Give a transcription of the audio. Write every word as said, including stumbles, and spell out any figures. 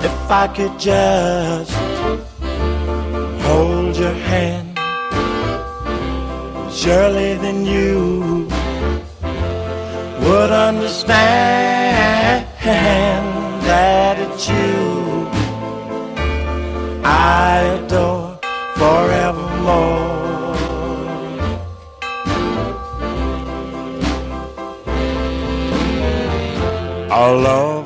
If I could just hold your hand, surely then you would understand that it's you I adore forevermore. Alone